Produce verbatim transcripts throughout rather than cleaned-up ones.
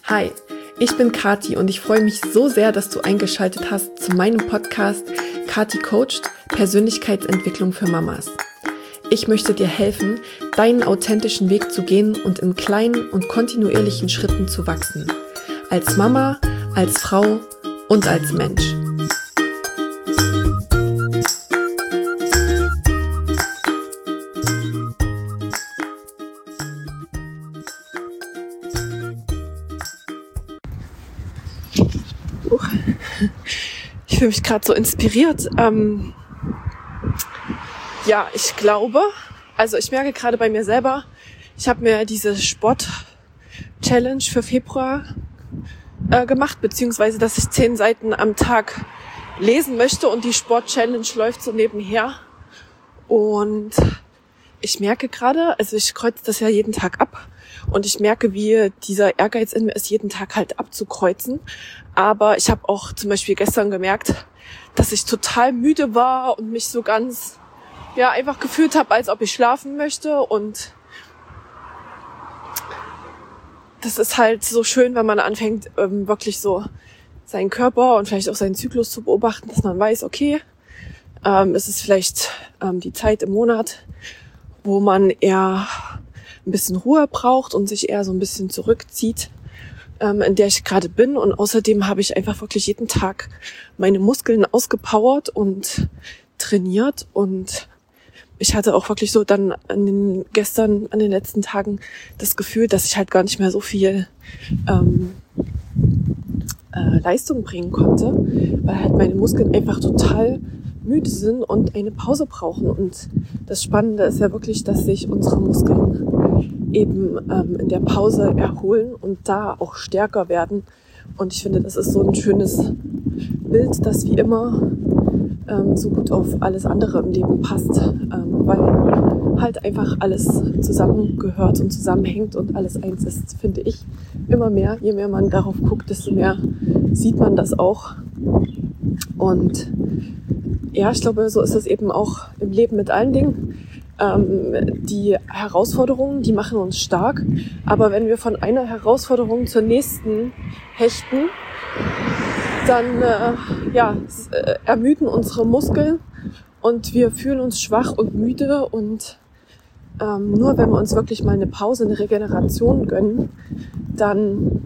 Hi, ich bin Kati und ich freue mich so sehr, dass du eingeschaltet hast zu meinem Podcast Kati Coacht – Persönlichkeitsentwicklung für Mamas. Ich möchte dir helfen, deinen authentischen Weg zu gehen und in kleinen und kontinuierlichen Schritten zu wachsen. Als Mama, als Frau und als Mensch. Ich fühle mich gerade so inspiriert. Ähm, ja, ich glaube, also ich merke gerade bei mir selber, ich habe mir diese Sport-Challenge für Februar äh, gemacht, beziehungsweise, dass ich zehn Seiten am Tag lesen möchte und die Sport-Challenge läuft so nebenher. Und ich merke gerade, also ich kreuze das ja jeden Tag ab und ich merke, wie dieser Ehrgeiz in mir ist, jeden Tag halt abzukreuzen. Aber ich habe auch zum Beispiel gestern gemerkt, dass ich total müde war und mich so ganz, ja, einfach gefühlt habe, als ob ich schlafen möchte. Und das ist halt so schön, wenn man anfängt, ähm, wirklich so seinen Körper und vielleicht auch seinen Zyklus zu beobachten, dass man weiß, okay, ähm, es ist vielleicht ähm, die Zeit im Monat, wo man eher ein bisschen Ruhe braucht und sich eher so ein bisschen zurückzieht, ähm, in der ich gerade bin. Und außerdem habe ich einfach wirklich jeden Tag meine Muskeln ausgepowert und trainiert. Und ich hatte auch wirklich so dann an den, gestern, an den letzten Tagen das Gefühl, dass ich halt gar nicht mehr so viel ähm, äh, Leistung bringen konnte, weil halt meine Muskeln einfach total müde sind und eine Pause brauchen. Und das Spannende ist ja wirklich, dass sich unsere Muskeln eben ähm, in der Pause erholen und da auch stärker werden. Und ich finde, das ist so ein schönes Bild, das wie immer ähm, so gut auf alles andere im Leben passt, ähm, weil halt einfach alles zusammengehört und zusammenhängt und alles eins ist, finde ich, immer mehr. Je mehr man darauf guckt, desto mehr sieht man das auch. Und ja, ich glaube, so ist es eben auch im Leben mit allen Dingen. Ähm, die Herausforderungen, die machen uns stark. Aber wenn wir von einer Herausforderung zur nächsten hechten, dann äh, ja, äh, ermüden unsere Muskeln und wir fühlen uns schwach und müde. Und ähm, nur wenn wir uns wirklich mal eine Pause, eine Regeneration gönnen, dann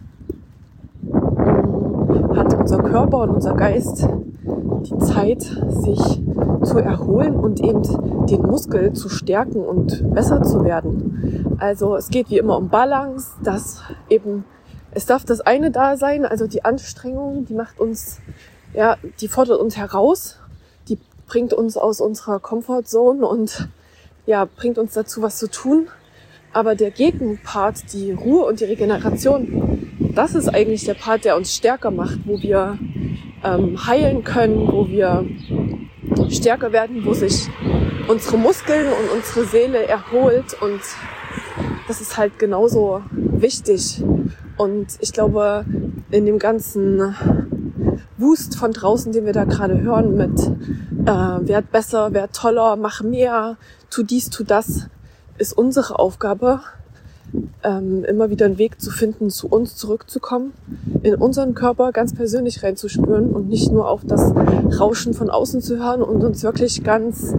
äh, hat unser Körper und unser Geist die Zeit, sich zu erholen und eben den Muskel zu stärken und besser zu werden. Also es geht wie immer um Balance, dass eben, es darf das eine da sein, also die Anstrengung, die macht uns, ja, die fordert uns heraus, die bringt uns aus unserer Comfortzone und ja, bringt uns dazu, was zu tun. Aber der Gegenpart, die Ruhe und die Regeneration, das ist eigentlich der Part, der uns stärker macht, wo wir ähm, heilen können, wo wir stärker werden, wo sich unsere Muskeln und unsere Seele erholt. Und das ist halt genauso wichtig. Und ich glaube, in dem ganzen Wust von draußen, den wir da gerade hören mit äh, werd besser, werd toller, mach mehr, tu dies, tu das, ist unsere Aufgabe, ähm, immer wieder einen Weg zu finden, zu uns zurückzukommen, in unseren Körper ganz persönlich reinzuspüren und nicht nur auf das Rauschen von außen zu hören und uns wirklich ganz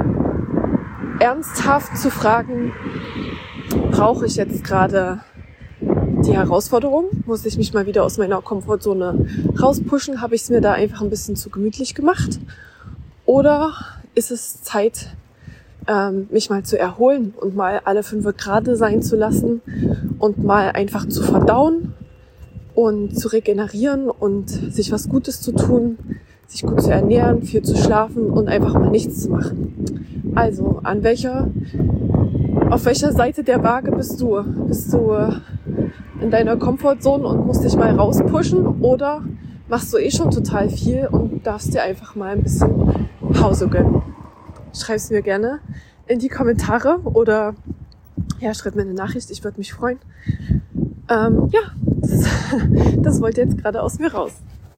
ernsthaft zu fragen, brauche ich jetzt gerade die Herausforderung? Muss ich mich mal wieder aus meiner Komfortzone rauspushen? Habe ich es mir da einfach ein bisschen zu gemütlich gemacht? Oder ist es Zeit, ähm, mich mal zu erholen und mal alle fünf Grade sein zu lassen und mal einfach zu verdauen und zu regenerieren und sich was Gutes zu tun, sich gut zu ernähren, viel zu schlafen und einfach mal nichts zu machen? Also, an welcher, auf welcher Seite der Waage bist du? Bist du in deiner Komfortzone und musst dich mal rauspushen, oder machst du eh schon total viel und darfst dir einfach mal ein bisschen Pause gönnen? Schreib's mir gerne in die Kommentare oder ja, schreib mir eine Nachricht, ich würde mich freuen. Ähm, ja, das, das wollte jetzt gerade aus mir raus.